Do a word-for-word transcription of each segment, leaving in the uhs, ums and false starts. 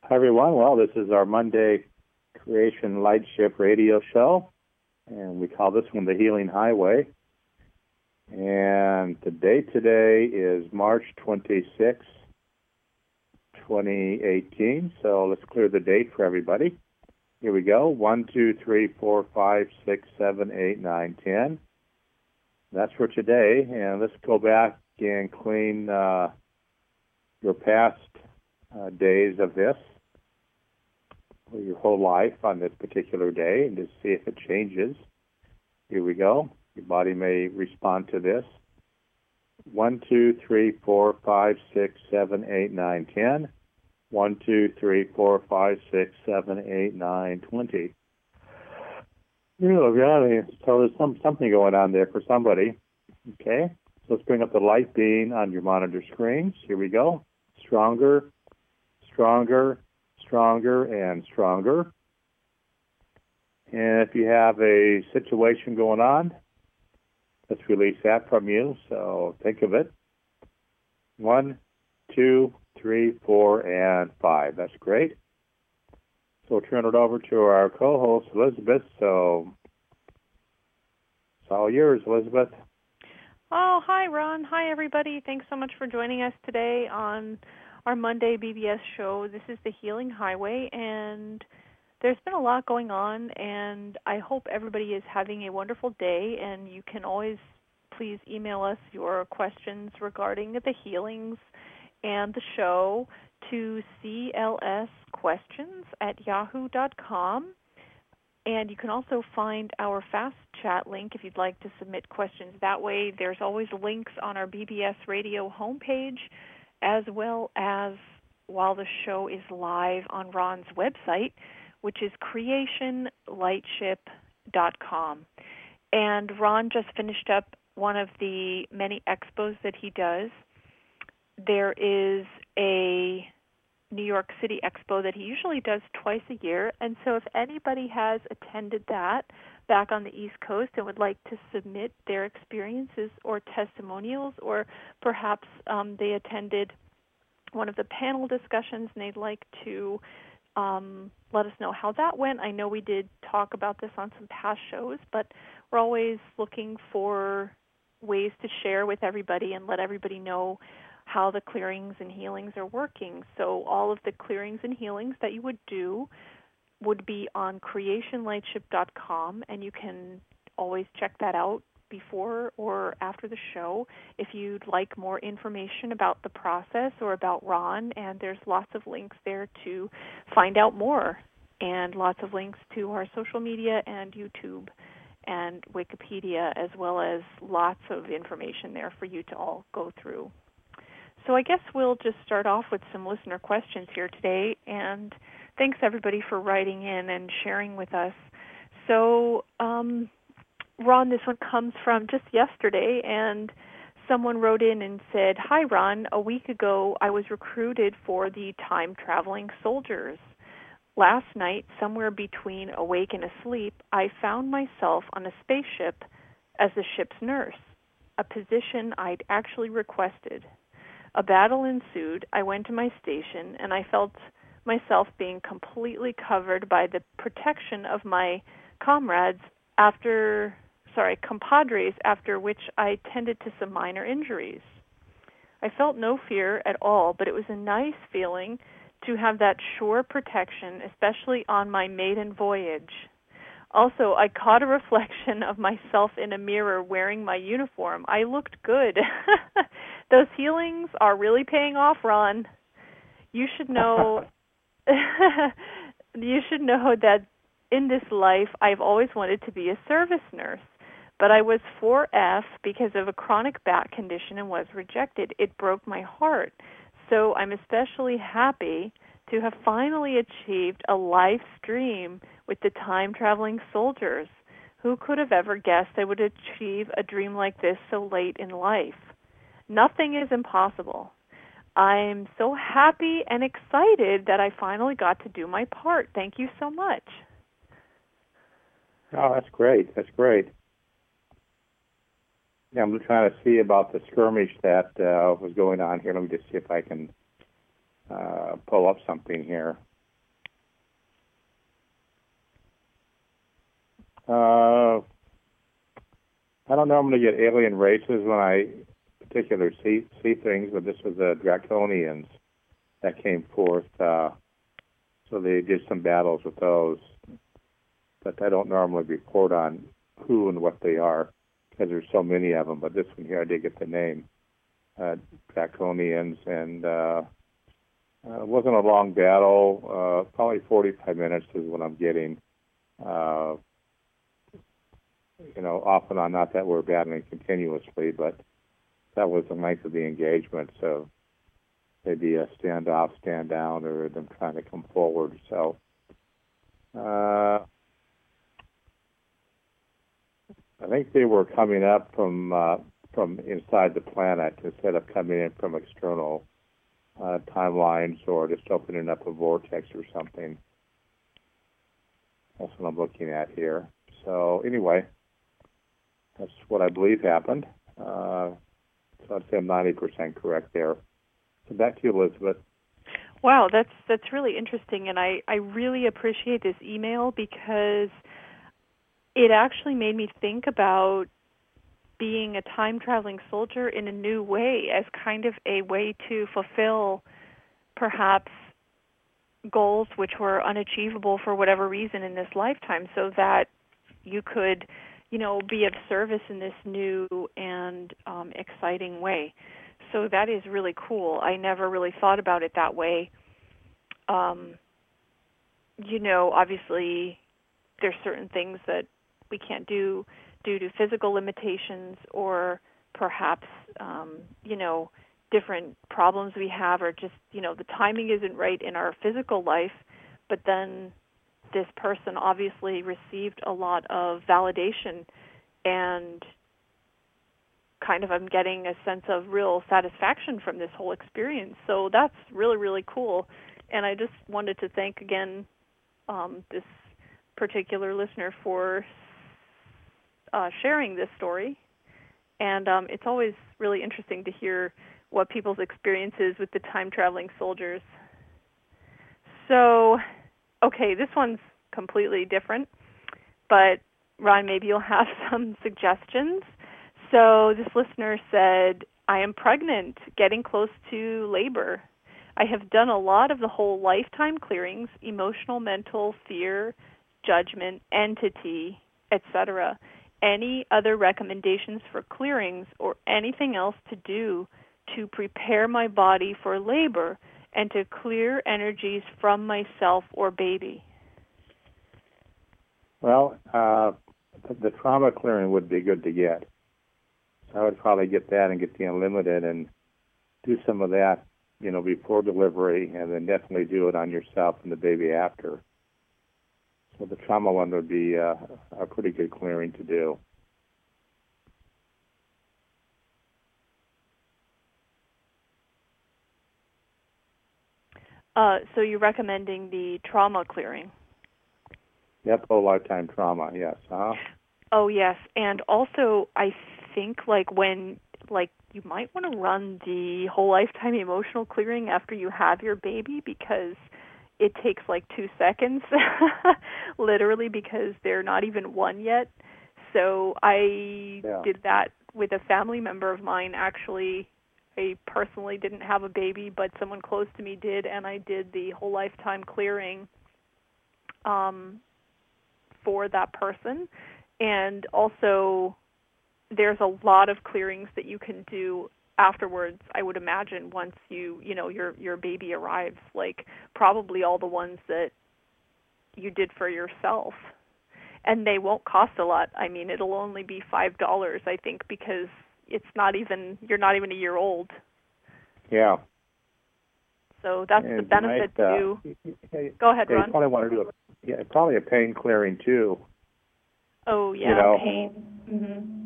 Hi, everyone. Well, this is our Monday Creation Lightship radio show, and we call this one the Healing Highway. And the date today is March twenty-sixth, twenty eighteen. So let's clear the date for everybody. Here we go. One, two, three, four, five, six, seven, eight, nine, ten. That's for today. And let's go back and clean uh, your past uh, days of this, or your whole life on this particular day, and just see if it changes. Here we go. Your body may respond to this. One, two, three, four, five, six, seven, eight, nine, ten. One, two, three, four, five, six, seven, eight, nine, twenty. You know, so there's some, something going on there for somebody. Okay, so let's bring up the light beam on your monitor screens. Here we go. Stronger, stronger, stronger, and stronger. And if you have a situation going on, let's release that from you. So think of it. One, two, three, four, and five. That's great. So we'll turn it over to our co-host, Elizabeth. So it's all yours, Elizabeth. Oh, hi, Ron. Hi, everybody. Thanks so much for joining us today on our Monday B B S show. This is the Healing Highway, and there's been a lot going on, and I hope everybody is having a wonderful day, and you can always please email us your questions regarding the healings and the show to c l s questions at yahoo dot com. And you can also find our Fast Chat link if you'd like to submit questions that way. There's always links on our B B S Radio homepage, as well as while the show is live on Ron's website, which is creation lightship dot com. And Ron just finished up one of the many expos that he does. There is a New York City Expo that he usually does twice a year, and so if anybody has attended that back on the East Coast and would like to submit their experiences or testimonials, or perhaps um, they attended one of the panel discussions and they'd like to um, let us know how that went. I know we did talk about this on some past shows, but we're always looking for ways to share with everybody and let everybody know how the clearings and healings are working. So all of the clearings and healings that you would do would be on creation lightship dot com, and you can always check that out before or after the show if you'd like more information about the process or about Ron, and there's lots of links there to find out more, and lots of links to our social media and YouTube and Wikipedia, as well as lots of information there for you to all go through. So I guess we'll just start off with some listener questions here today, and thanks everybody for writing in and sharing with us. So, um, Ron, this one comes from just yesterday, and someone wrote in and said, "Hi, Ron. A week ago, I was recruited for the time-traveling soldiers. Last night, somewhere between awake and asleep, I found myself on a spaceship as the ship's nurse, a position I'd actually requested. A battle ensued. I went to my station, and I felt myself being completely covered by the protection of my comrades after, sorry, compadres, after which I tended to some minor injuries. I felt no fear at all, but it was a nice feeling to have that sure protection, especially on my maiden voyage. Also, I caught a reflection of myself in a mirror wearing my uniform. I looked good. Those healings are really paying off, Ron. You should know you should know that in this life I've always wanted to be a service nurse, but I was four F because of a chronic back condition and was rejected. It broke my heart. So I'm especially happy to have finally achieved a live stream with the time-traveling soldiers. Who could have ever guessed I would achieve a dream like this so late in life? Nothing is impossible. I'm so happy and excited that I finally got to do my part. Thank you so much." Oh, that's great. That's great. Yeah, I'm trying to see about the skirmish that uh, was going on here. Let me just see if I can uh, pull up something here. Uh, I don't normally get alien races when I particular see see things, but this was the Draconians that came forth. Uh, so they did some battles with those, but I don't normally report on who and what they are because there's so many of them. But this one here, I did get the name, uh, Draconians, and uh, uh, it wasn't a long battle. Uh, probably forty-five minutes is what I'm getting. Uh, you know, off and on, not that we're battling continuously, but that was the length of the engagement. So maybe a stand off, stand down, or them trying to come forward. So uh, I think they were coming up from uh, from inside the planet instead of coming in from external uh, timelines or just opening up a vortex or something. That's what I'm looking at here. So anyway, that's what I believe happened. Uh, so I'd say I'm ninety percent correct there. So back to you, Elizabeth. Wow, that's that's really interesting, and I, I really appreciate this email because it actually made me think about being a time-traveling soldier in a new way as kind of a way to fulfill perhaps goals which were unachievable for whatever reason in this lifetime, so that you could, you know, be of service in this new and um, exciting way. So that is really cool. I never really thought about it that way. Um, you know, obviously there's certain things that we can't do due to physical limitations or perhaps, um, you know, different problems we have, or just, you know, the timing isn't right in our physical life. But then this person obviously received a lot of validation, and kind of I'm getting a sense of real satisfaction from this whole experience. So that's really, really cool. And I just wanted to thank again um, this particular listener for uh, sharing this story. And um, it's always really interesting to hear what people's experience is with the time-traveling soldiers. So, okay, this one's completely different, but Ron, maybe you'll have some suggestions. So this listener said, I am pregnant, getting close to labor. I have done a lot of the whole lifetime clearings, emotional, mental, fear, judgment, entity, et cetera. Any other recommendations for clearings or anything else to do to prepare my body for labor and to clear energies from myself or baby? Well, uh, the trauma clearing would be good to get. So I would probably get that and get the unlimited and do some of that, you know, before delivery, and then definitely do it on yourself and the baby after. So the trauma one would be uh, a pretty good clearing to do. Uh, so you're recommending the trauma clearing? Yep, whole lifetime trauma, yes. Uh-huh. Oh, yes. And also, I think, like, when, like, you might want to run the whole lifetime emotional clearing after you have your baby, because it takes, like, two seconds, literally, because they're not even one yet. So I yeah. did that with a family member of mine, actually. I personally didn't have a baby, but someone close to me did, and I did the whole lifetime clearing um, for that person. And also, there's a lot of clearings that you can do afterwards, I would imagine, once you, you know, your your baby arrives, like probably all the ones that you did for yourself. And they won't cost a lot. I mean, it'll only be five dollars, I think, because it's not even, you're not even a year old. Yeah. So that's and the benefit might, uh, to... Go ahead, yeah, Ron. You probably want to do a, yeah, probably a pain clearing, too. Oh, yeah, you know? pain. Mm-hmm.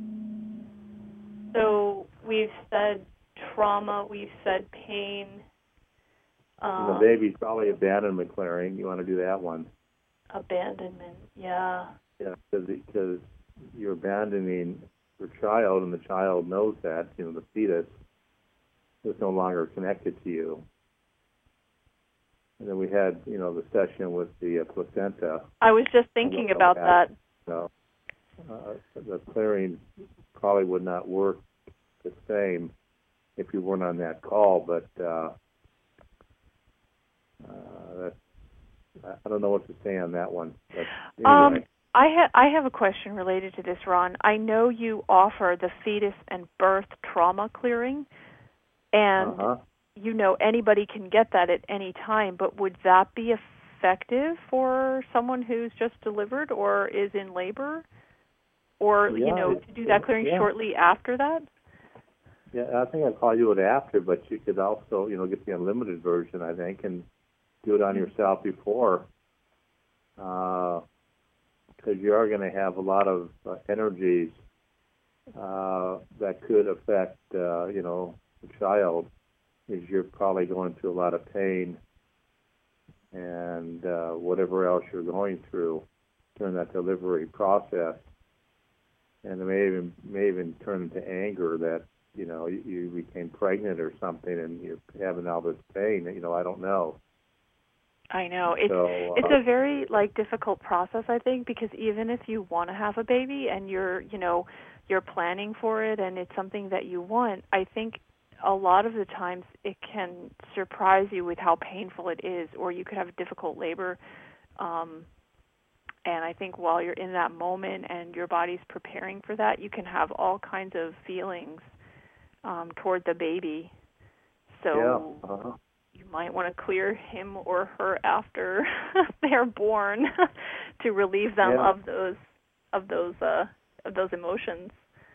So we've said trauma, we've said pain. Um, the baby's probably abandonment clearing. You want to do that one. Abandonment, yeah. Yeah, because you're abandoning your child, and the child knows that, you know, the fetus is no longer connected to you. And then we had, you know, the session with the uh, placenta. I was just thinking about that. So, uh, the clearing probably would not work the same if you weren't on that call. But uh, uh, that, I don't know what to say on that one. But anyway. Um, I, ha- I have a question related to this, Ron. I know you offer the fetus and birth trauma clearing, and uh-huh. you know anybody can get that at any time, but would that be effective for someone who's just delivered or is in labor? Or, yeah, you know, to do that clearing yeah. shortly after that? Yeah, I think I'd call you it after, but you could also, you know, get the unlimited version, I think, and do it on mm-hmm. yourself before. Uh, because you are going to have a lot of uh, energies uh, that could affect, uh, you know, the child, is you're probably going through a lot of pain and uh, whatever else you're going through during that delivery process. And it may even, may even turn into anger that, you know, you, you became pregnant or something and you're having all this pain. You know, I don't know. I know. It's so, uh, it's a very like difficult process, I think, because even if you want to have a baby and you're, you know, you're planning for it and it's something that you want, I think a lot of the times it can surprise you with how painful it is, or you could have a difficult labor. Um, and I think while you're in that moment and your body's preparing for that, you can have all kinds of feelings um, toward the baby. So yeah. Uh-huh. you might want to clear him or her after they're born to relieve them yeah. of those of those uh, of those emotions.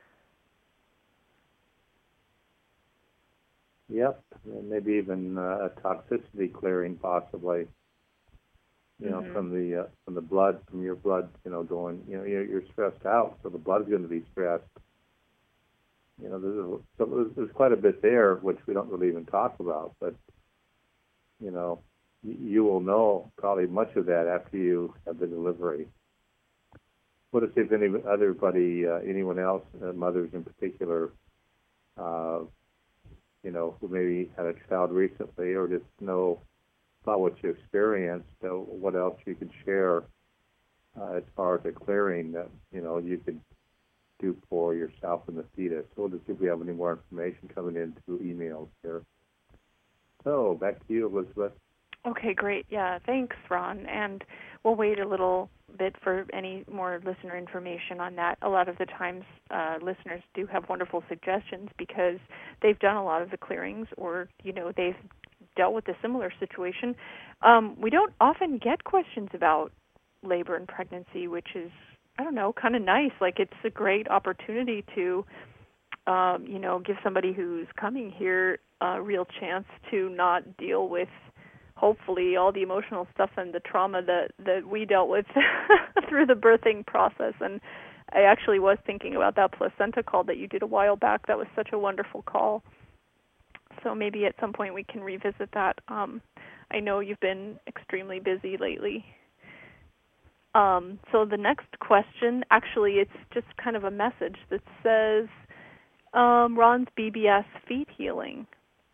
Yep, and maybe even uh, a toxicity clearing, possibly. You know, mm-hmm. from the uh, from the blood, from your blood, you know, going. You know, you're, you're stressed out, so the blood's going to be stressed. You know, there's, so there's, there's quite a bit there, which we don't really even talk about, but. You know, you will know probably much of that after you have the delivery. What if if any everybody, uh, anyone else, uh, mothers in particular, uh, you know, who maybe had a child recently, or just know about what you experienced, uh, what else you could share uh, as far as the clearing that you know you could do for yourself and the fetus. So we'll just see if we have any more information coming in through emails here. So, back to you, Elizabeth. Okay, great. Yeah, thanks, Ron. And we'll wait a little bit for any more listener information on that. A lot of the times, uh, listeners do have wonderful suggestions because they've done a lot of the clearings, or, you know, they've dealt with a similar situation. Um, we don't often get questions about labor and pregnancy, which is, I don't know, kind of nice. Like, it's a great opportunity to Um, you know, give somebody who's coming here a real chance to not deal with, hopefully, all the emotional stuff and the trauma that, that we dealt with through the birthing process. And I actually was thinking about that placenta call that you did a while back. That was such a wonderful call. So maybe at some point we can revisit that. Um, I know you've been extremely busy lately. Um, so the next question, actually, it's just kind of a message that says, Um, Ron's B B S feet healing.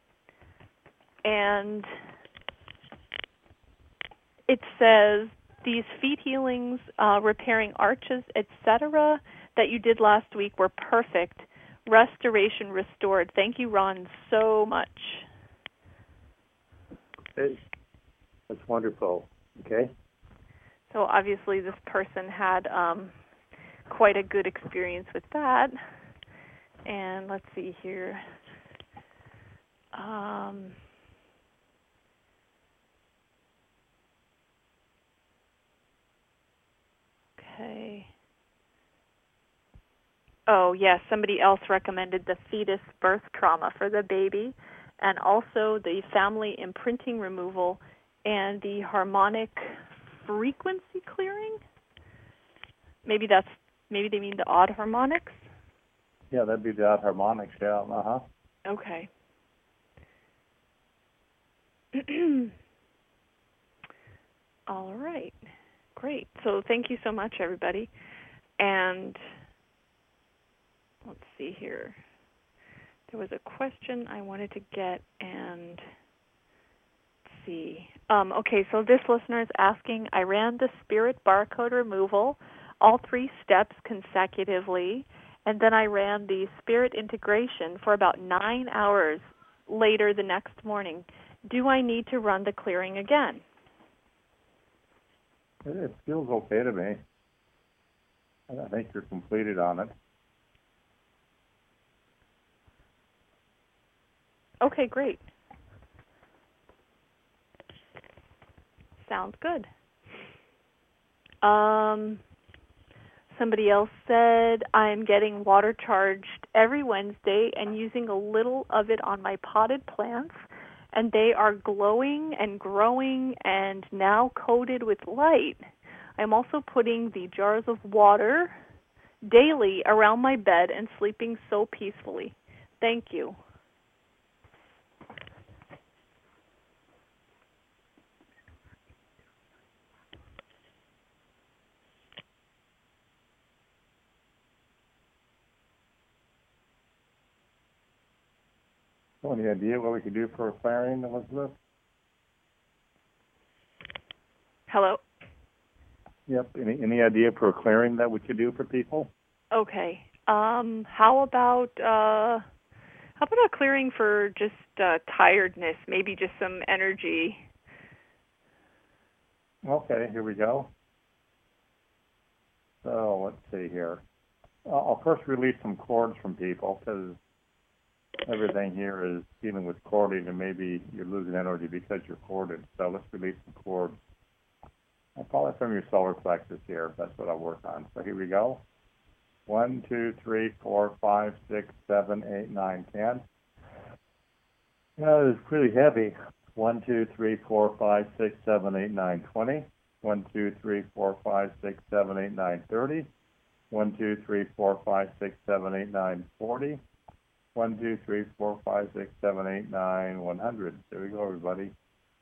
And it says these feet healings, uh, repairing arches, et cetera, that you did last week were perfect. Restoration restored. Thank you, Ron, so much. Hey, that's wonderful. Okay. So obviously this person had um, quite a good experience with that. And let's see here. Um, okay. Oh, yes, somebody else recommended the fetus birth trauma for the baby, and also the family imprinting removal and the harmonic frequency clearing. Maybe that's maybe they mean the odd harmonics. Yeah, that'd be the odd harmonics, yeah. Uh-huh. Okay. All right. Great. So thank you so much, everybody. And let's see here. There was a question I wanted to get, and let's see. Um, okay, so this listener is asking, I ran the spirit barcode removal all three steps consecutively, and then I ran the spirit integration for about nine hours later the next morning. Do I need to run the clearing again? It feels okay to me. I think you're completed on it. Okay, great. Sounds good. Um, somebody else said, I'm getting water charged every Wednesday and using a little of it on my potted plants, and they are glowing and growing and now coated with light. I'm also putting the jars of water daily around my bed and sleeping so peacefully. Thank you. So any idea what we could do for a clearing, Elizabeth? Hello? Yep. Any any idea for a clearing that we could do for people? Okay. Um, how about uh, how about a clearing for just uh, tiredness? Maybe just some energy. Okay, here we go. So let's see here. I'll I'll first release some cords from people because everything here is dealing with cording, and maybe you're losing energy because you're corded. So let's release some cords. I'll call it from your solar plexus here. That's what I'll work on. So here we go. One, two, three, four, five, six, seven, eight, nine, ten. That is pretty heavy. One, two, three, four, five, six, seven, eight, nine, twenty. One, two, three, four, five, six, seven, eight, nine, thirty. One, two, three, four, five, six, seven, eight, nine, forty. One, two, three, four, five, six, seven, eight, nine, one hundred. There we go, everybody.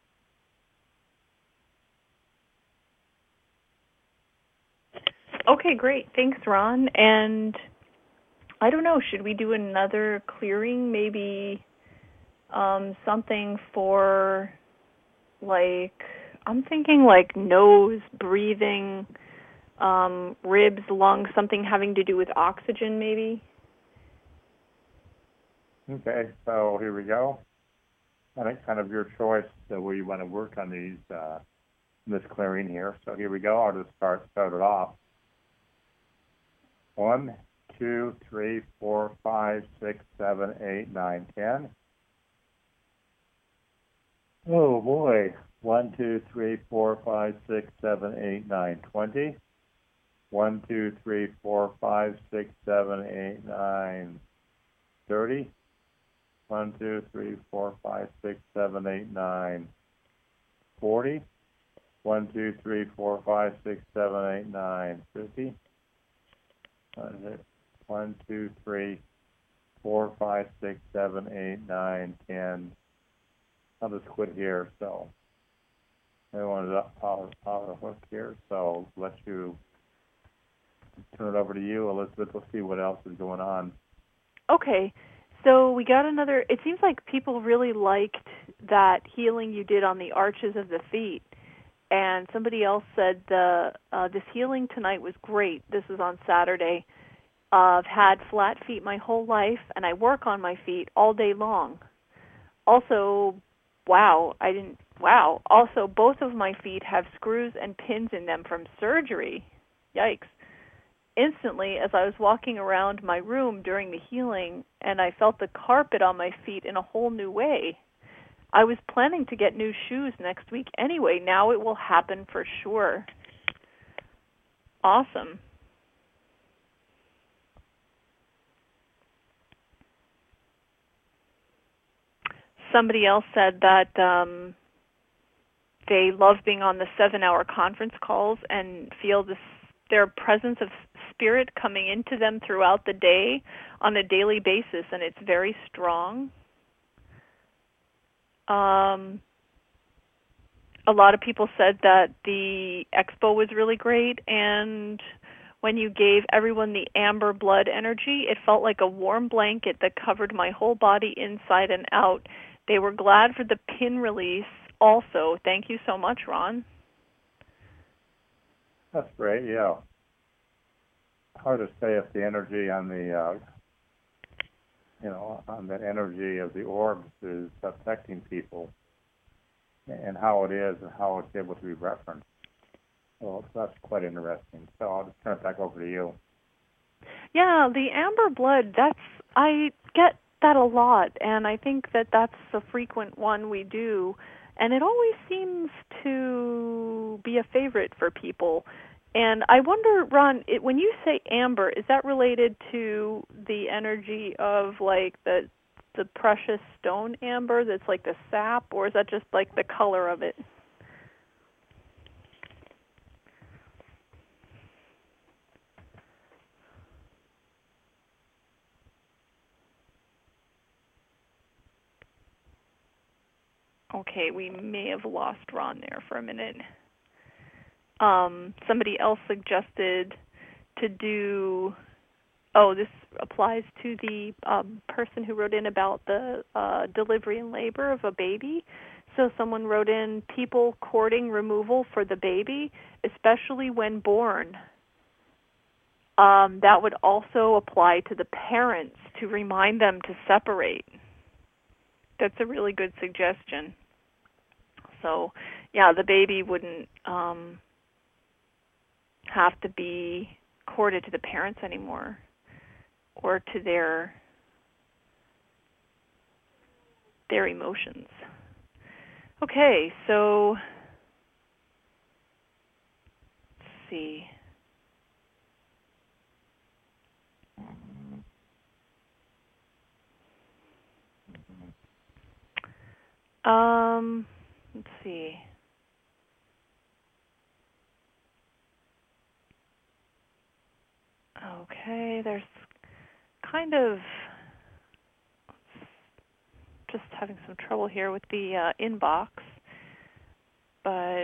Okay, great. Thanks, Ron. And I don't know, should we do another clearing? Maybe um, something for, like, I'm thinking like nose, breathing, um, ribs, lungs, something having to do with oxygen, maybe? Okay, so here we go. I think kind of your choice uh, where you want to work on these, uh, this clearing here. So here we go. I'll just start, start it off. One, two, three, four, five, six, seven, eight, nine, ten. Oh boy. One, two, three, four, five, six, seven, eight, nine, twenty. One, two, three, four, five, six, seven, eight, nine, thirty. One, two, three, four, five, six, seven, eight, nine, forty. One, two, three, four, five, six, seven, eight, nine, fifty. One, two, three, four, five, six, seven, eight, nine, ten. I'll just quit here. So everyone's out of the hook here. So let you turn it over to you, Elizabeth. We'll see what else is going on. Okay. So we got another, it seems like people really liked that healing you did on the arches of the feet. And somebody else said the uh, this healing tonight was great. This was on Saturday. Uh, I've had flat feet my whole life, and I work on my feet all day long. Also, wow, I didn't, wow. Also, both of my feet have screws and pins in them from surgery. Yikes. Instantly, as I was walking around my room during the healing, and I felt the carpet on my feet in a whole new way. I was planning to get new shoes next week anyway. Now it will happen for sure. Awesome. Somebody else said that um, they love being on the seven-hour conference calls and feel this, their presence of spirit coming into them throughout the day on a daily basis, and it's very strong. Um, a lot of people said that the expo was really great, and when you gave everyone the amber blood energy, it felt like a warm blanket that covered my whole body inside and out. They were glad for the pin release also. Thank you so much, Ron. That's great, yeah. hard to say if the energy on the, uh, you know, on that energy of the orbs is affecting people, and how it is and how it's able to be referenced. Well, that's quite interesting. So I'll just turn it back over to you. Yeah, the amber blood, that's, I get that a lot, and I think that that's a frequent one we do, and it always seems to be a favorite for people. And I wonder, Ron, it, when you say amber, is that related to the energy of like the the precious stone amber that's like the sap, or is that just like the color of it? Okay, we may have lost Ron there for a minute. Um, somebody else suggested to do, oh, this applies to the um, person who wrote in about the uh, delivery and labor of a baby. So someone wrote in, people courting removal for the baby, especially when born. Um, that would also apply to the parents to remind them to separate. That's a really good suggestion. So, yeah, the baby wouldn't um, have to be courted to the parents anymore or to their their emotions. Okay, so let's see. Um, let's see. Okay, there's kind of just having some trouble here with the uh, inbox, but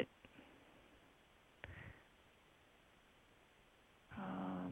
um,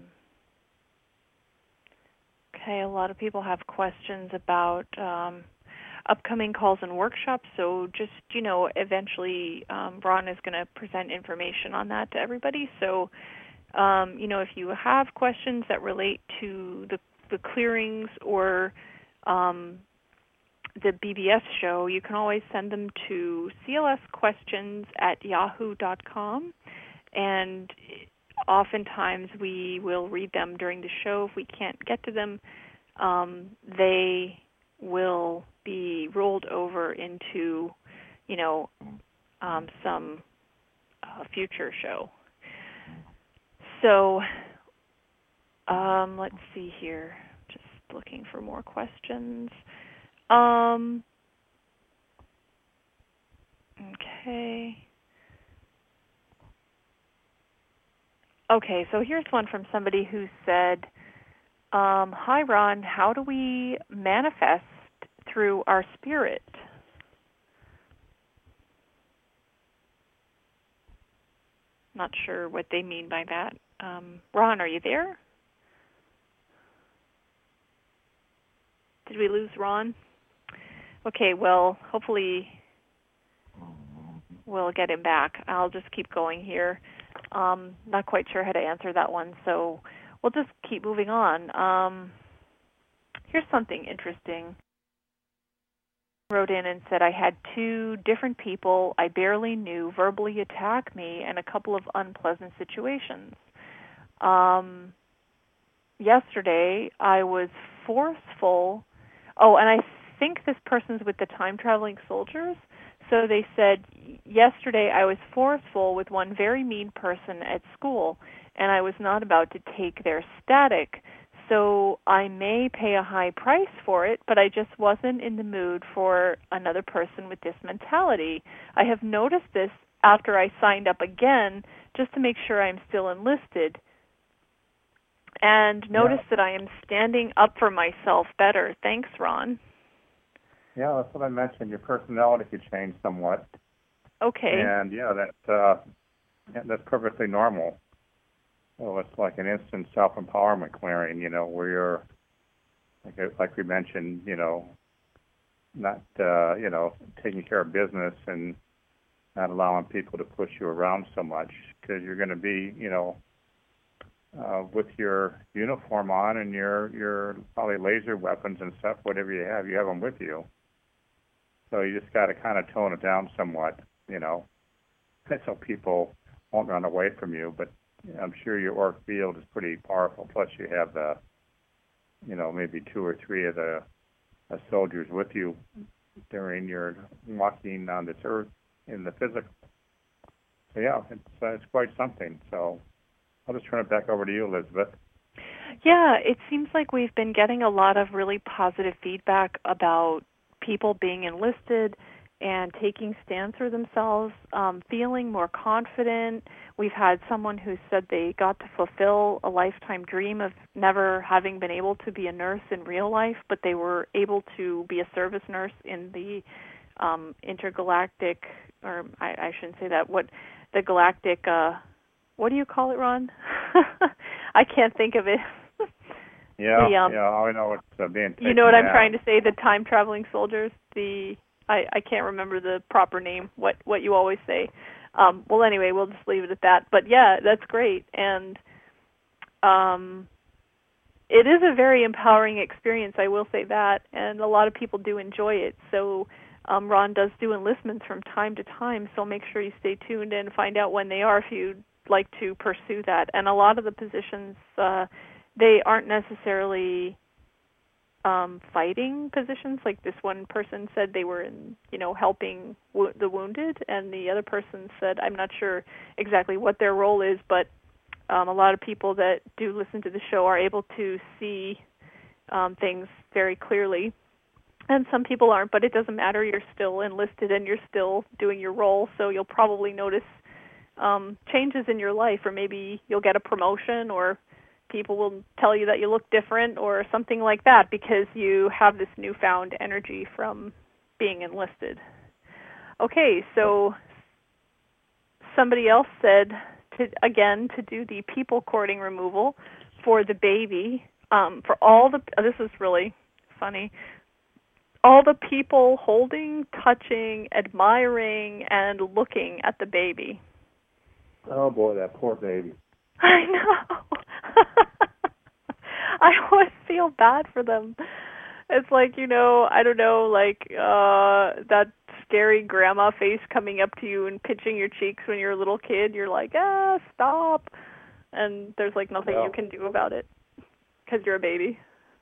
okay, a lot of people have questions about um, upcoming calls and workshops, so just, you know, eventually um, Ron is going to present information on that to everybody. So, um, you know, if you have questions that relate to the, the clearings or um, the B B S show, you can always send them to c l s questions at yahoo dot com, and oftentimes we will read them during the show. If we can't get to them, um, they will be rolled over into, you know, um, some uh, future show. So um, let's see here. Just looking for more questions. Um, okay. Okay, so here's one from somebody who said, um, hi, Ron, how do we manifest through our spirit? Not sure what they mean by that. Um, Ron, are you there? Did we lose Ron? Okay, well, hopefully we'll get him back. I'll just keep going here. Um, not quite sure how to answer that one, so we'll just keep moving on. Um, here's something interesting. Wrote in and said, I had two different people I barely knew verbally attack me in a couple of unpleasant situations. Um, yesterday, I was forceful. Oh, and I think this person's with the time-traveling soldiers. So they said, yesterday I was forceful with one very mean person at school, and I was not about to take their static. So I may pay a high price for it, but I just wasn't in the mood for another person with this mentality. I have noticed this after I signed up again just to make sure I'm still enlisted, and notice yeah. that I am standing up for myself better. Thanks, Ron. Yeah, that's what I mentioned. Your personality could change somewhat. Okay. And, yeah, that's, uh, that's perfectly normal. Well, it's like an instant self-empowerment clearing, you know, where you're, like, like we mentioned, you know, not, uh, you know, taking care of business and not allowing people to push you around so much, because you're going to be, you know, uh, with your uniform on and your your probably laser weapons and stuff, whatever you have, you have them with you. So you just got to kind of tone it down somewhat, you know, so people won't run away from you. But I'm sure your auric field is pretty powerful. Plus, you have the, you know, maybe two or three of the uh, soldiers with you during your walking on this earth in the physical. So yeah, it's uh, it's quite something. So I'll just turn it back over to you, Elizabeth. Yeah, it seems like we've been getting a lot of really positive feedback about people being enlisted and taking stands for themselves, um, feeling more confident. We've had someone who said they got to fulfill a lifetime dream of never having been able to be a nurse in real life, but they were able to be a service nurse in the um, intergalactic, or I, I shouldn't say that, what the galactic, uh, what do you call it, Ron? I can't think of it. Yeah, the, um, yeah, I know it's uh, being taken You know what I'm out. trying to say, the time-traveling soldiers, the... I, I can't remember the proper name, what, what you always say. Um, well, anyway, we'll just leave it at that. But, yeah, that's great. And um, it is a very empowering experience, I will say that, and a lot of people do enjoy it. So um, Ron does do enlistments from time to time, so make sure you stay tuned and find out when they are if you'd like to pursue that. And a lot of the positions, uh, they aren't necessarily... Um, fighting positions. Like this one person said they were in, you know, helping w- the wounded, and the other person said, I'm not sure exactly what their role is, but um, a lot of people that do listen to the show are able to see um, things very clearly, and some people aren't, but it doesn't matter. You're still enlisted and you're still doing your role, so you'll probably notice um, changes in your life, or maybe you'll get a promotion, or people will tell you that you look different or something like that because you have this newfound energy from being enlisted. Okay, so somebody else said, to, again, to do the people courting removal for the baby, um, for all the, oh, this is really funny, all the people holding, touching, admiring, and looking at the baby. Oh boy, that poor baby. I know. I always feel bad for them. It's like, you know, I don't know, like uh that scary grandma face coming up to you and pinching your cheeks when you're a little kid. You're like, ah, stop. And there's like nothing Yeah. you can do about it because you're a baby.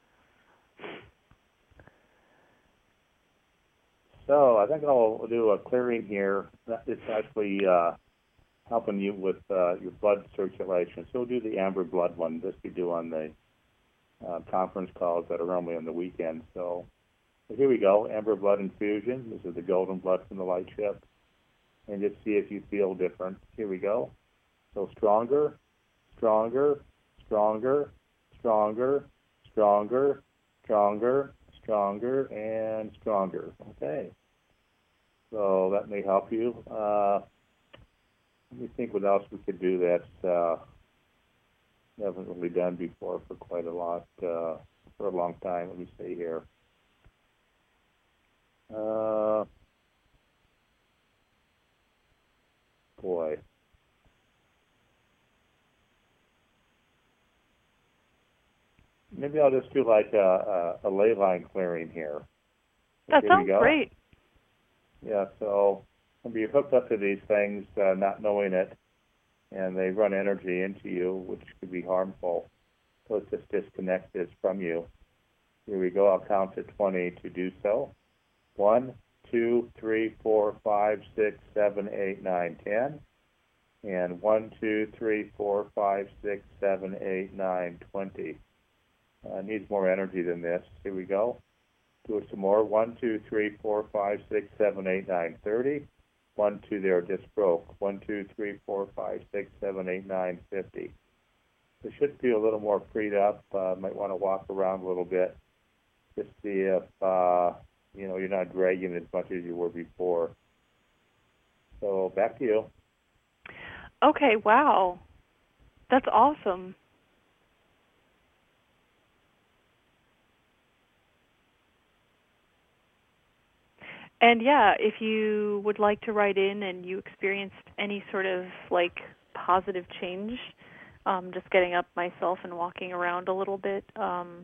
So I think I'll do a clearing here. It's actually uh, helping you with uh, your blood circulation. So we'll do the amber blood one, this we do on the uh, conference calls that are only on the weekend. So, so here we go, amber blood infusion. This is the golden blood from the light ship. And just see if you feel different. Here we go. So stronger, stronger, stronger, stronger, stronger, stronger, stronger, and stronger. Okay. So that may help you. Uh, let me think what else we could do that's uh, haven't really done before for quite a lot, uh, for a long time. Let me see here. Uh, boy. Maybe I'll just do like a, a, a ley line clearing here. That here sounds we go. great. Yeah, so maybe you're hooked up to these things, uh, not knowing it, and they run energy into you, which could be harmful. So it just disconnects this from you. Here we go. I'll count to twenty to do so. One, two, three, four, five, six, seven, eight, nine, ten. And one, two, three, four, five, six, seven, eight, nine, twenty. Uh, needs more energy than this. Here we go. Do it some more. One, two, three, four, five, six, seven, eight, nine, thirty. One, two there just broke. One, two, three, four, five, six, seven, eight, nine, fifty. It should feel a little more freed up. Uh, might want to walk around a little bit. Just see if uh, you know you're not dragging as much as you were before. So back to you. Okay, wow. That's awesome. And yeah, if you would like to write in and you experienced any sort of like positive change um, just getting up myself and walking around a little bit, um,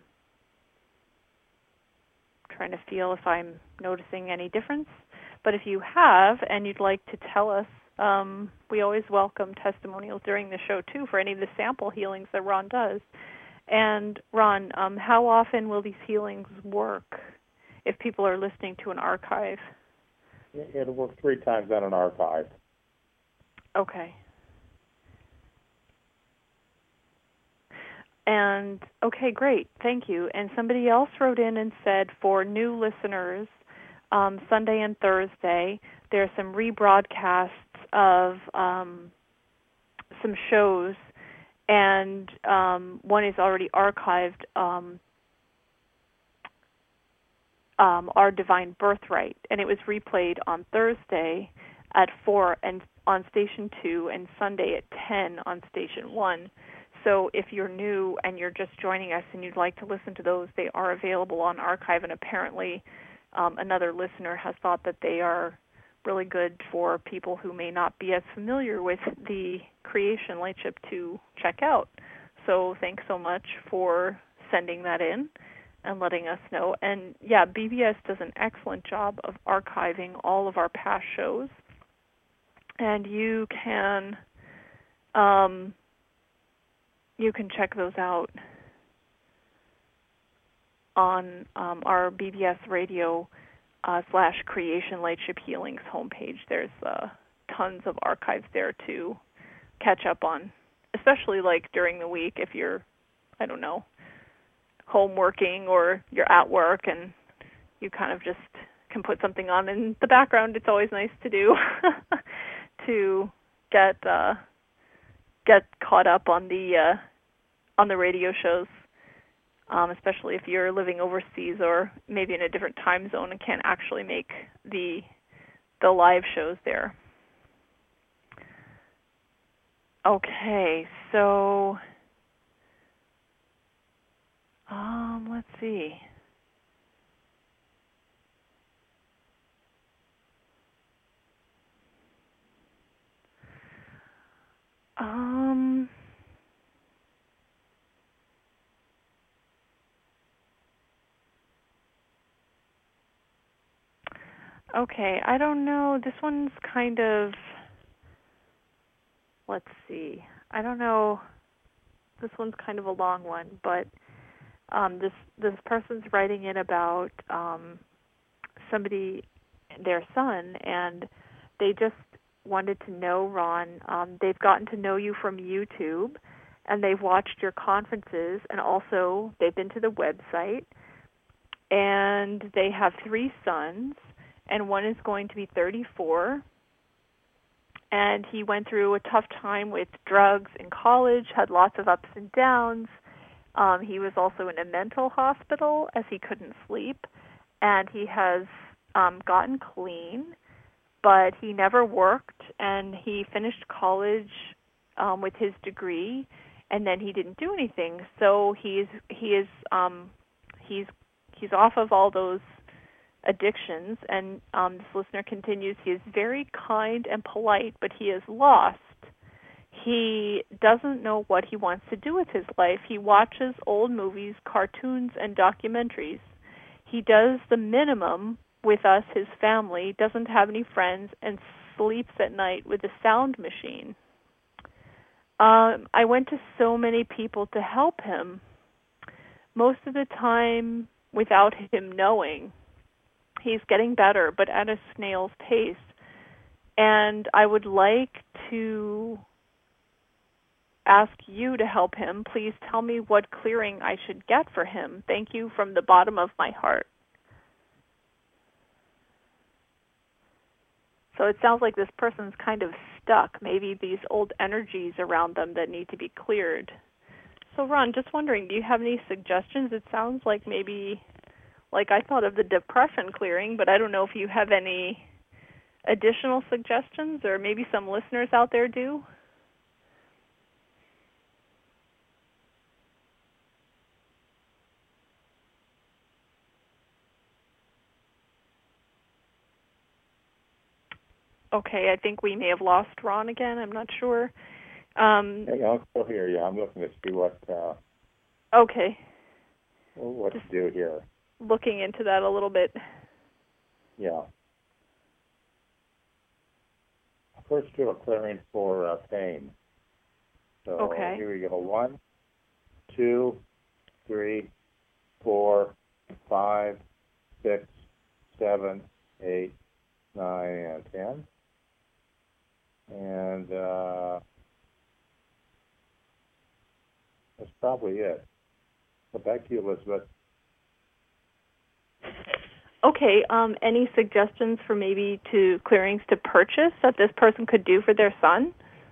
trying to feel if I'm noticing any difference. But if you have and you'd like to tell us, um, we always welcome testimonials during the show, too, for any of the sample healings that Ron does. And, Ron, um, how often will these healings work if people are listening to an archive? It'll work three times on an archive. Okay. And, okay, great. Thank you. And somebody else wrote in and said for new listeners, um, Sunday and Thursday, there are some rebroadcasts of um, some shows, and um, one is already archived, um, um, Our Divine Birthright, and it was replayed on Thursday at four and on Station two and Sunday at ten on Station one. So if you're new and you're just joining us and you'd like to listen to those, they are available on archive, and apparently um, another listener has thought that they are really good for people who may not be as familiar with the Creation Lightship to check out. So thanks so much for sending that in and letting us know. And yeah, B B S does an excellent job of archiving all of our past shows, and you can um, you can check those out on um, our B B S Radio uh, slash Creation Lightship Healings homepage. There's uh, tons of archives there to catch up on, especially like during the week if you're, I don't know, home working or you're at work and you kind of just can put something on in the background. It's always nice to do to get uh, get caught up on the uh, on the radio shows, um, especially if you're living overseas or maybe in a different time zone and can't actually make the the live shows there. Okay, so um, let's see. Um, okay, I don't know. This one's kind of, let's see. I don't know. This one's kind of a long one, but um, this this person's writing in about um, somebody, their son, and they just wanted to know, Ron, um, they've gotten to know you from YouTube, and they've watched your conferences, and also they've been to the website, and they have three sons, and one is going to be thirty-four, and he went through a tough time with drugs in college, had lots of ups and downs. Um, he was also in a mental hospital as he couldn't sleep, and he has um, gotten clean, but he never worked, and he finished college um, with his degree, and then he didn't do anything. So he's he is um, he's he's off of all those addictions, and um, this listener continues, he is very kind and polite, but he is lost. He doesn't know what he wants to do with his life. He watches old movies, cartoons, and documentaries. He does the minimum with us, his family, doesn't have any friends, and sleeps at night with a sound machine. Um, I went to so many people to help him, most of the time without him knowing. He's getting better, but at a snail's pace. And I would like to ask you to help him. Please tell me what clearing I should get for him. Thank you from the bottom of my heart. So it sounds like this person's kind of stuck. Maybe these old energies around them that need to be cleared. So Ron, just wondering, do you have any suggestions? It sounds like maybe, like I thought of the depression clearing, but I don't know if you have any additional suggestions, or maybe some listeners out there do. Okay, I think we may have lost Ron again. I'm not sure. Um, Hey, I'll still hear you. I'm looking to see what uh, okay. what Just to do here. looking into that a little bit. Yeah. First, do a clearing for uh, pain. So Okay. here we go. One, two, three, four, five, six, seven, eight, nine, and ten. And uh, that's probably it. So back to you, Elizabeth. Okay. Um, any suggestions for maybe to clearings to purchase that this person could do for their son?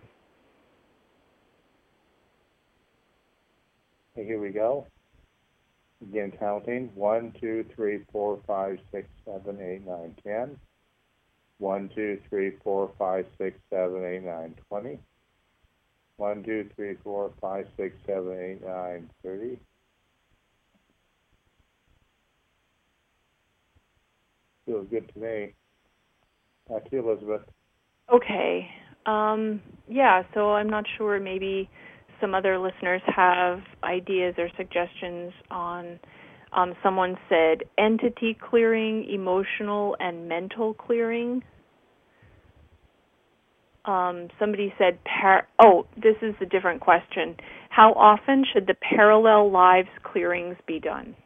Okay, here we go. Again, counting. One, two, three, four, five, six, seven, eight, nine, ten. One, two, three, four, five, six, seven, eight, nine, twenty. One, two, three, four, five, six, seven, eight, nine, thirty. Feels good to me. Back to you, Elizabeth. Okay. Um, yeah, so I'm not sure. Maybe some other listeners have ideas or suggestions on, um, someone said entity clearing, emotional and mental clearing. Um, somebody said, par- oh, this is a different question. How often should the parallel lives clearings be done?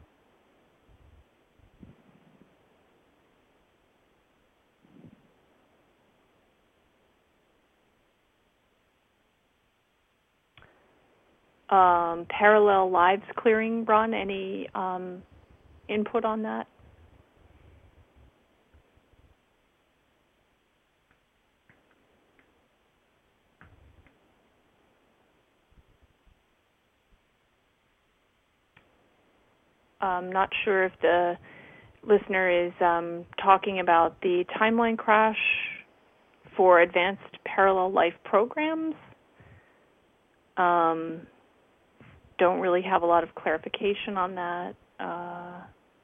Um, parallel lives clearing, Ron, any um, input on that? I'm not sure if the listener is um, talking about the timeline crash for advanced parallel life programs. Um, don't really have a lot of clarification on that. Uh,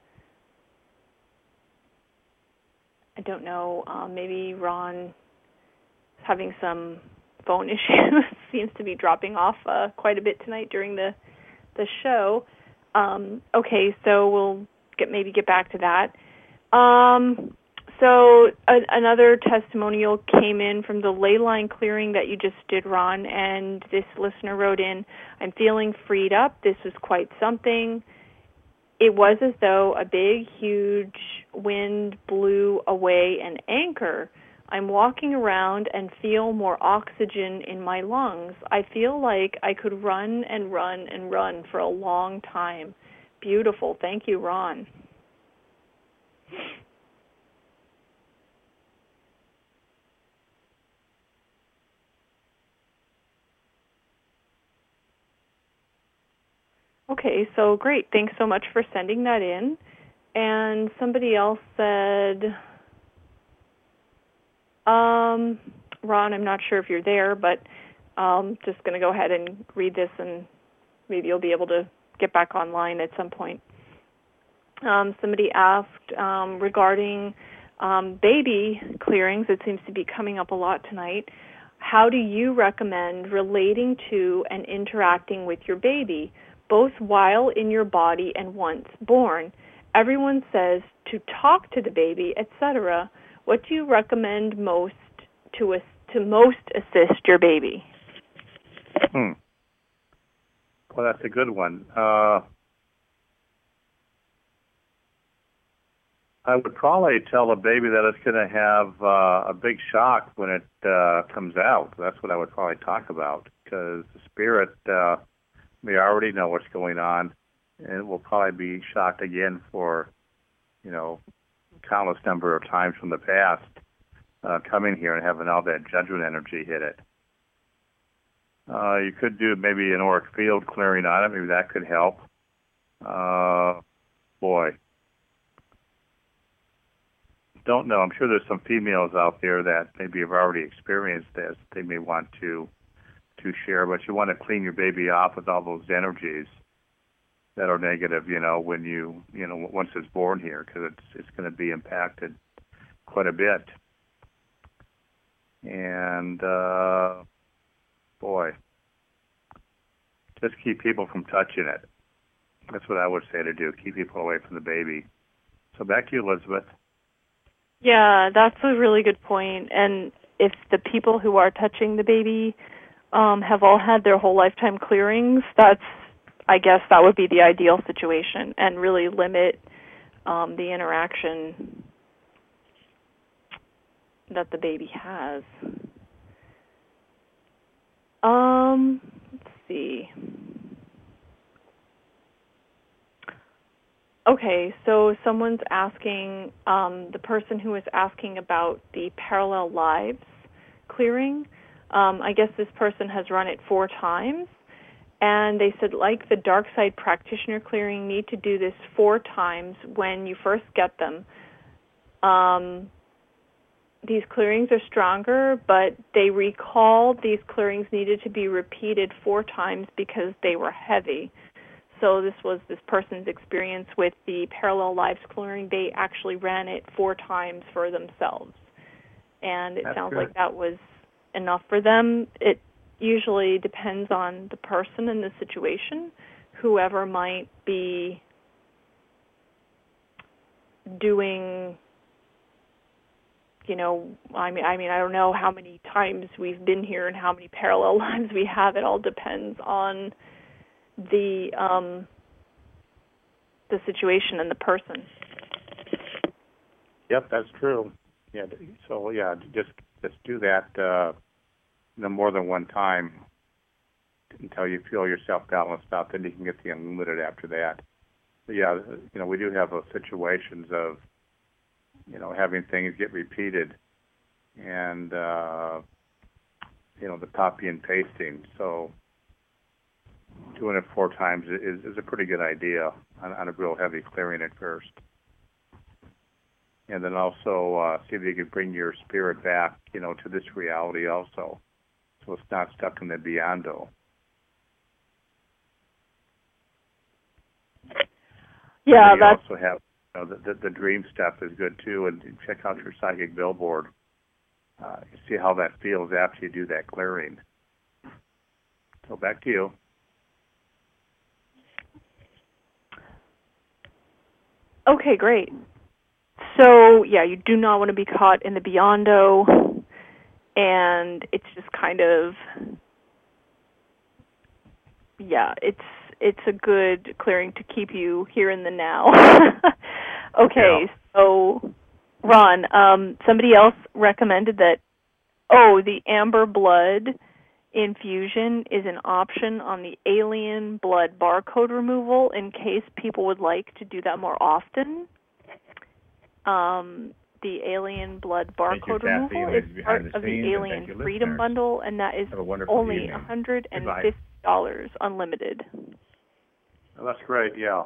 I don't know. Um, maybe Ron is having some phone issues. Seems to be dropping off uh, quite a bit tonight during the the show. Um, okay, so we'll get maybe get back to that. Um, so a, another testimonial came in from the ley line clearing that you just did, Ron, and this listener wrote in, I'm feeling freed up. This was quite something. It was as though a big, huge wind blew away an anchor. I'm walking around and feel more oxygen in my lungs. I feel like I could run and run and run for a long time. Beautiful. Thank you, Ron. Okay, so great. Thanks so much for sending that in. And somebody else said, um, Ron, I'm not sure if you're there, but I'm just going to go ahead and read this, and maybe you'll be able to get back online at some point. Um, somebody asked um, regarding um, baby clearings. It seems to be coming up a lot tonight. How do you recommend relating to and interacting with your baby, both while in your body and once born? Everyone says to talk to the baby, et cetera. What do you recommend most to us, to most assist your baby? Hmm. Well, that's a good one. Uh, I would probably tell a baby that it's going to have uh, a big shock when it uh, comes out. That's what I would probably talk about, because the spirit uh, may already know what's going on, and it will probably be shocked again for, you know, countless number of times from the past, uh, coming here and having all that judgment energy hit it. Uh, you could do maybe an auric field clearing on it. Maybe that could help. Uh, boy. Don't know. I'm sure there's some females out there that maybe have already experienced this. They may want to to share, but you want to clean your baby off with all those energies that are negative, you know, when you, you know, once it's born here, because it's it's going to be impacted quite a bit. And uh, boy, just keep people from touching it. That's what I would say to do. Keep people away from the baby. So back to you, Elizabeth. Yeah, that's a really good point. And if the people who are touching the baby um, have all had their whole lifetime clearings, that's, I guess, that would be the ideal situation, and really limit um, the interaction that the baby has. Um, let's see. Okay, so someone's asking, um, the person who is asking about the parallel lives clearing, um, I guess this person has run it four times, and they said, like the dark side practitioner clearing, need to do this four times when you first get them. Um, these clearings are stronger, but they recall these clearings needed to be repeated four times because they were heavy. So this was this person's experience with the parallel lives clearing. They actually ran it four times for themselves. And it That's sounds good. like that was enough for them. It usually depends on the person and the situation, whoever might be doing, you know, I mean, I mean, I don't know how many times we've been here and how many parallel lives we have. It all depends on the um, the situation and the person. Yep, that's true. Yeah. So yeah, just just do that uh, you know, more than one time until you feel yourself balanced out. Then you can get the unlimited after that. But yeah, you know, we do have those situations of, you know, having things get repeated, and uh, you know, the copy and pasting. So doing it four times is, is a pretty good idea on, on a real heavy clearing at first. And then also uh, see if you can bring your spirit back, you know, to this reality also, so it's not stuck in the beyond-o. Yeah, you that's... also have, you know, the, the, the dream stuff is good too, and check out your psychic billboard. Uh, see how that feels after you do that clearing. So back to you. Okay, great. So, yeah, you do not want to be caught in the beyond-o, and it's just kind of, yeah, it's it's a good clearing to keep you here in the now. Okay, Yeah. so, Ron, um, somebody else recommended that, oh, the amber blood infusion is an option on the alien blood barcode removal in case people would like to do that more often. Um, the alien blood barcode removal is part of the Alien Freedom Bundle, and that is only one hundred fifty dollars unlimited. Well, that's great, yeah.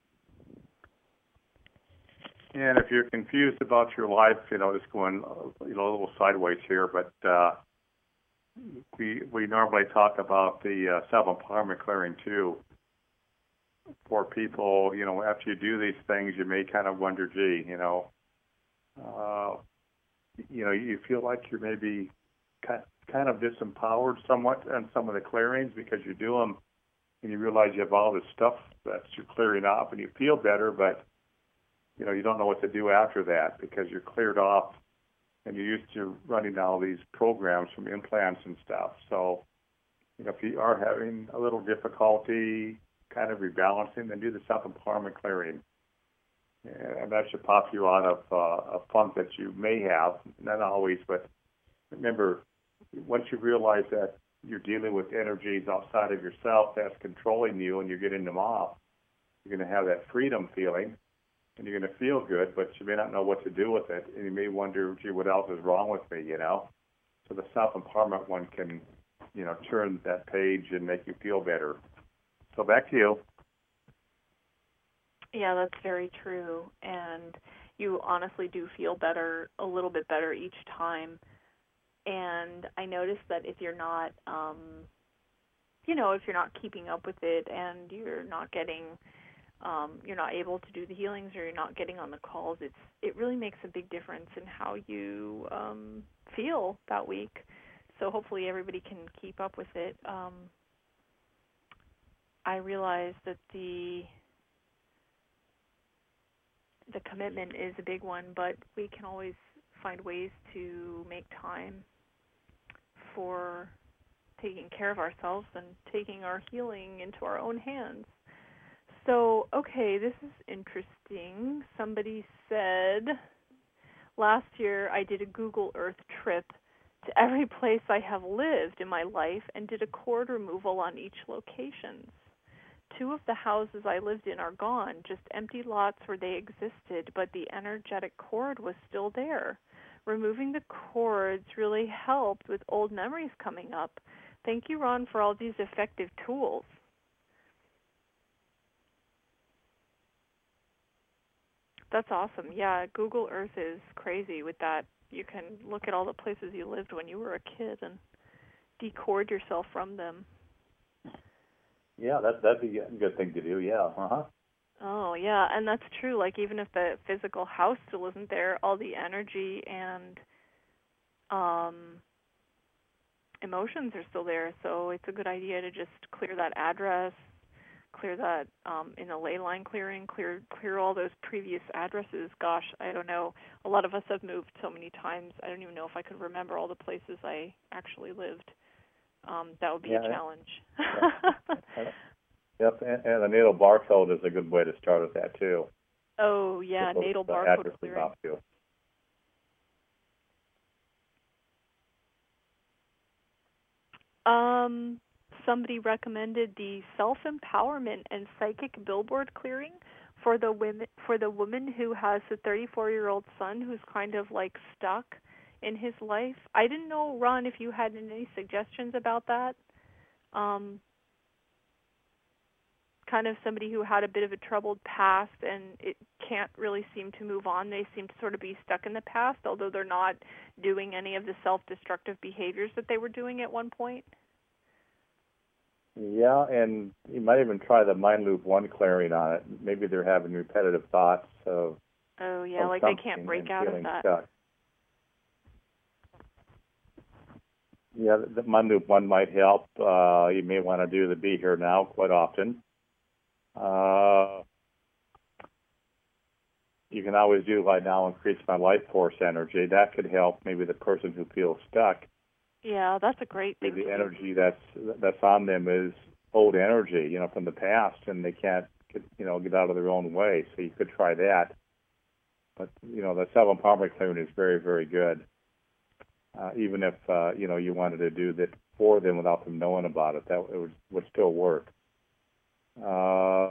And if you're confused about your life, you know, just going you know, a little sideways here, but uh, we we normally talk about the uh, self-empowerment clearing too. For people, you know, after you do these things, you may kind of wonder, gee, you know, uh, you know, you feel like you're maybe kind of disempowered somewhat on some of the clearings because you do them and you realize you have all this stuff that you're clearing off and you feel better, but, you know, you don't know what to do after that because you're cleared off and you're used to running all these programs from implants and stuff. So, you know, if you are having a little difficulty kind of rebalancing, then do the self-empowerment clearing. And that should pop you out of uh, a funk that you may have, not always, but remember, once you realize that you're dealing with energies outside of yourself that's controlling you and you're getting them off, you're going to have that freedom feeling and you're going to feel good, but you may not know what to do with it. And you may wonder, gee, what else is wrong with me, you know? So the self-empowerment one can, you know, turn that page and make you feel better. So back to you. Yeah, that's very true. And you honestly do feel better, a little bit better each time. And I noticed that if you're not, um, you know, if you're not keeping up with it and you're not getting, um, you're not able to do the healings or you're not getting on the calls, it's it really makes a big difference in how you um, feel that week. so hopefully everybody can keep up with it. Um, I realize that the the commitment is a big one, but we can always find ways to make time for taking care of ourselves and taking our healing into our own hands. So, okay, this is interesting. Somebody said, last year I did a Google Earth trip to every place I have lived in my life and did a cord removal on each location. Two of the houses I lived in are gone, just empty lots where they existed, but the energetic cord was still there. Removing the cords really helped with old memories coming up. Thank you, Ron, for all these effective tools. That's awesome. Yeah, Google Earth is crazy with that. You can look at all the places you lived when you were a kid and decord yourself from them. Yeah, that, that'd be a good thing to do, yeah. Uh-huh. Oh, yeah, and that's true. Like, even if the physical house still isn't there, all the energy and um, emotions are still there. So it's a good idea to just clear that address, clear that um, in a ley line clearing, clear clear all those previous addresses. Gosh, I don't know. A lot of us have moved so many times. I don't even know if I could remember all the places I actually lived. Um, that would be yeah, a challenge. Yeah. Yep, and, and a natal barcode is a good way to start with that, too. Oh, yeah, Just natal the barcode addresses clearing. off you. Um, somebody recommended the self-empowerment and psychic billboard clearing for the women for the woman who has a thirty-four-year-old son who's kind of like stuck in his life. I didn't know, Ron, if you had any suggestions about that. Um, kind of somebody who had a bit of a troubled past and it can't really seem to move on. They seem to sort of be stuck in the past, although they're not doing any of the self-destructive behaviors that they were doing at one point. Yeah, and you might even try the Mind Loop one clearing on it. Maybe they're having repetitive thoughts of Oh, yeah, of like they can't break out of that. Stuck. Yeah, the Mind Loop one might help. Uh, you may want to do the Be Here Now quite often. Uh, you can always do right now increase my life force energy. That could help maybe the person who feels stuck. Yeah, that's a great thing. The energy that's that's on them is old energy, you know, from the past, and they can't, get, you know, get out of their own way. So you could try that. But you know, the self-empowerment clearing is very, very good. Uh, even if uh, you know you wanted to do that for them without them knowing about it, that it would, would still work. Uh,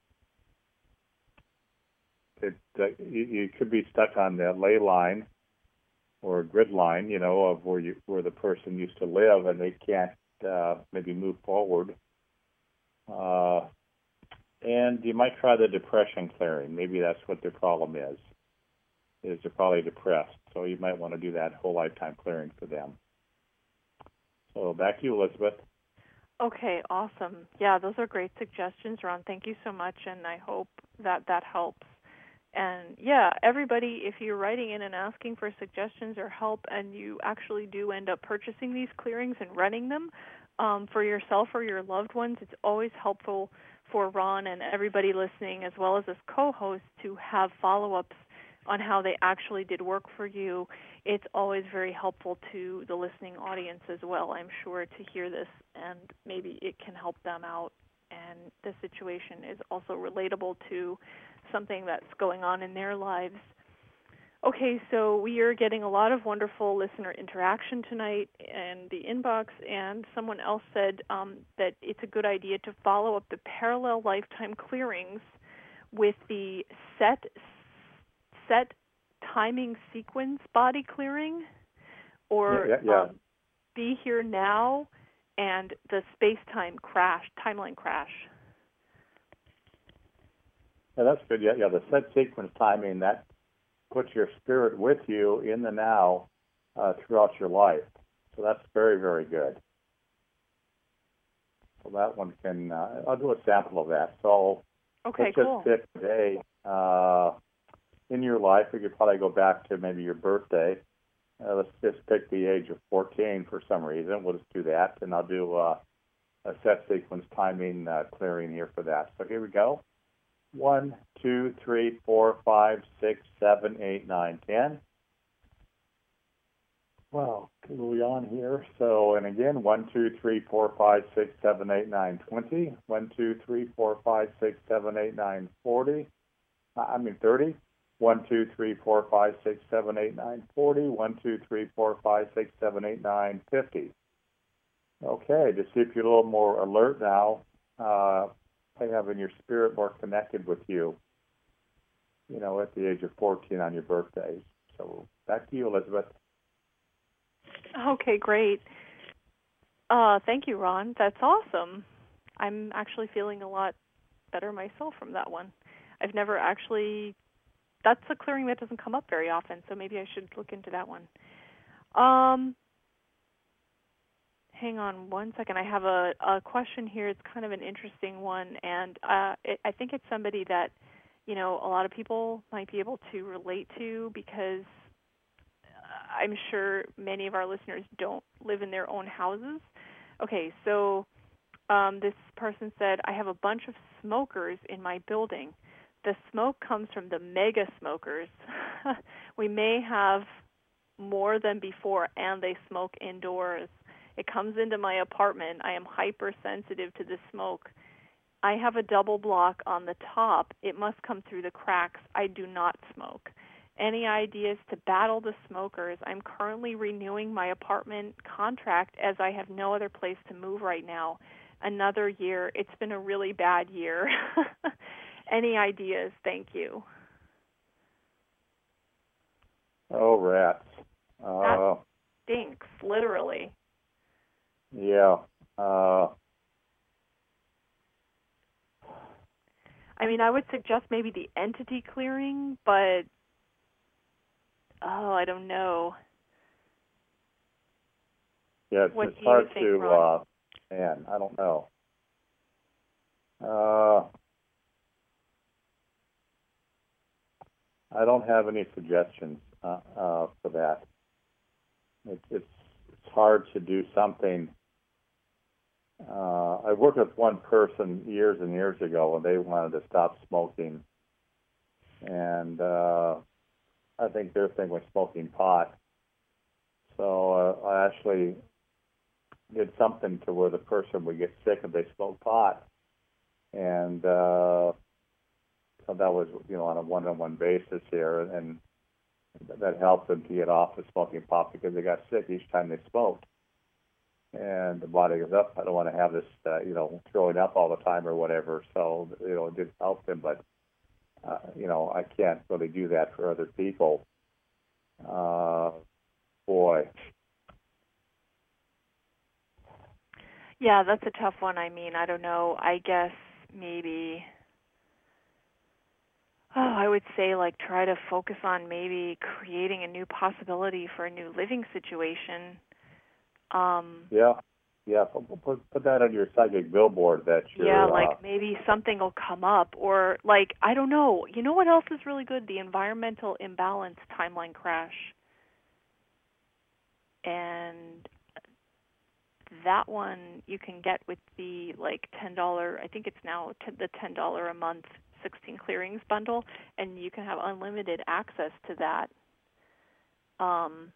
it, uh, you, you could be stuck on the ley line or a grid line, you know, of where you where the person used to live, and they can't uh, maybe move forward. Uh, and you might try the depression clearing. Maybe that's what their problem is. Is they're probably depressed, so you might want to do that whole lifetime clearing for them. So back to you, Elizabeth. Okay, awesome. Yeah, those are great suggestions, Ron. Thank you so much, and I hope that that helps. And yeah, everybody, if you're writing in and asking for suggestions or help and you actually do end up purchasing these clearings and running them um, for yourself or your loved ones, it's always helpful for Ron and everybody listening, as well as his co-host, to have follow-ups on how they actually did work for you. It's always very helpful to the listening audience as well, I'm sure, to hear this, and maybe it can help them out. And the situation is also relatable to something that's going on in their lives. Okay, so we are getting a lot of wonderful listener interaction tonight in the inbox, and someone else said um, that it's a good idea to follow up the parallel lifetime clearings with the set set timing sequence body clearing, or yeah, yeah, yeah. Um, Be Here Now, and the space-time crash, timeline crash. Yeah, that's good. Yeah, yeah. The set sequence timing, that puts your spirit with you in the now uh, throughout your life. So that's very, very good. So that one can, uh, I'll do a sample of that. So okay, let's cool. just pick today uh, in your life. We could probably go back to maybe your birthday Uh, let's just pick the age of fourteen for some reason. We'll just do that, and I'll do uh, a set sequence timing uh, clearing here for that. So here we go. One, two, three, four, five, six, seven, eight, nine, ten. Well, we on here. So, and again, one, two, three, four, five, six, seven, eight, nine, twenty. One, two, three, four, five, six, seven, eight, nine, forty. I mean thirty. One, two, three, four, five, six, seven, eight, nine, forty. One, two, three, four, five, six, seven, eight, nine, fifty. Okay, to see if you're a little more alert now, uh, by having your spirit more connected with you, you know, at the age of fourteen on your birthday. So back to you, Elizabeth. Okay, great. Uh, thank you, Ron. That's awesome. I'm actually feeling a lot better myself from that one. I've never actually, that's a clearing that doesn't come up very often, so maybe I should look into that one. Um, hang on one second. I have a, a question here. It's kind of an interesting one, and uh, it, I think it's somebody that, you know, a lot of people might be able to relate to, because I'm sure many of our listeners don't live in their own houses. Okay, so um, this person said, I have a bunch of smokers in my building. The smoke comes from the mega smokers. We may have more than before, and they smoke indoors. It comes into my apartment. I am hypersensitive to the smoke. I have a double block on the top. It must come through the cracks. I do not smoke. Any ideas to battle the smokers? I'm currently renewing my apartment contract as I have no other place to move right now. Another year. It's been a really bad year. Any ideas? Thank you. Oh, rats. Uh, that stinks, literally. Yeah. Uh, I mean, I would suggest maybe the entity clearing, but oh, I don't know. Yeah, it's, what it's do hard you think, to, Ron? uh, man, I don't know. Uh, I don't have any suggestions uh, uh, for that. It, it's it's hard to do something. Uh, I worked with one person years and years ago, and they wanted to stop smoking, and uh, I think their thing was smoking pot. So uh, I actually did something to where the person would get sick if they smoked pot, and uh, so that was, you know, on a one-on-one basis here, and that helped them to get off of smoking pot because they got sick each time they smoked. And the body goes up. I don't want to have this, uh, you know, throwing up all the time or whatever. So, you know, it did help them, but uh, you know, I can't really do that for other people. Uh, boy. Yeah, that's a tough one. I mean, I don't know. I guess maybe, oh, I would say like try to focus on maybe creating a new possibility for a new living situation. Um, yeah, yeah. Put, put, put that on your psychic billboard that you're. Yeah, like uh, maybe something will come up, or like, I don't know. You know what else is really good? The environmental imbalance timeline crash. And that one you can get with the like ten dollars, I think it's now t- the ten dollars a month sixteen clearings bundle, and you can have unlimited access to that. Um,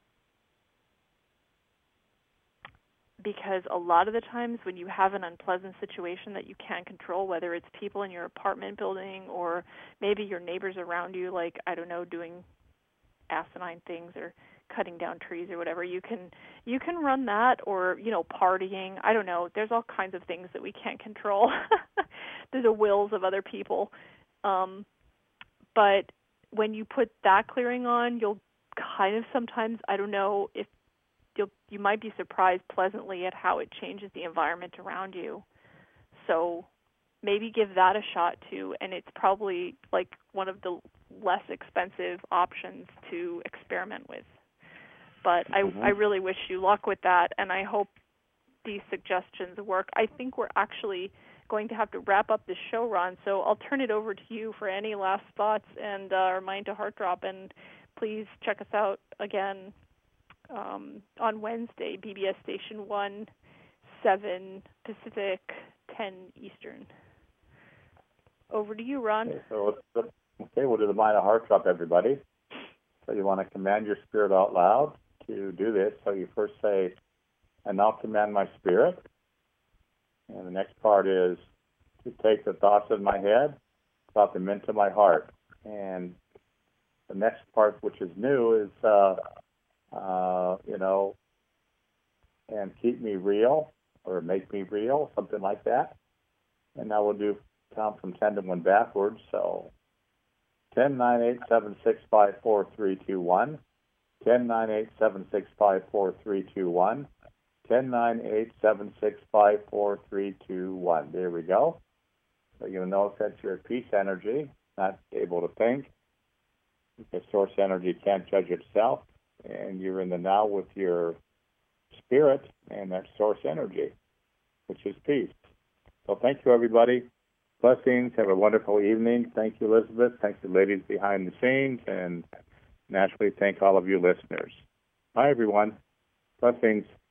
because a lot of the times when you have an unpleasant situation that you can't control, whether it's people in your apartment building or maybe your neighbors around you, like, I don't know, doing asinine things or cutting down trees or whatever, you can you can run that, or, you know, partying. I don't know. There's all kinds of things that we can't control. There's the wills of other people. Um, but when you put that clearing on, you'll kind of sometimes, I don't know, if You'll, you might be surprised pleasantly at how it changes the environment around you. So maybe give that a shot too, and it's probably like one of the less expensive options to experiment with. But I, mm-hmm. I really wish you luck with that, and I hope these suggestions work. I think we're actually going to have to wrap up the show, Ron, so I'll turn it over to you for any last thoughts and uh, remind to Heart Drop, and please check us out again um, on Wednesday, B B S Station one, seven Pacific, ten Eastern. Over to you, Ron. Okay, so let's, okay, we'll do the mind of heart drop, everybody. So you want to command your spirit out loud to do this. So you first say, "I now command my spirit." And the next part is to take the thoughts in my head, drop them into my heart. And the next part, which is new, is, uh, uh, you know, and keep me real or make me real, something like that. And now we'll do count from ten to one backwards. So ten, nine, eight, seven, six, five, four, three, two, one. ten, nine, eight, seven, six, five, four, three, two, one. ten, nine, eight, seven, six, five, four, three, two, one. There we go. So you're going to notice that you're peace energy, not able to think. The source energy can't judge itself. And you're in the now with your spirit and that source energy, which is peace. So thank you, everybody. Blessings. Have a wonderful evening. Thank you, Elizabeth. Thank you, ladies behind the scenes. And naturally, thank all of you listeners. Bye, everyone. Blessings.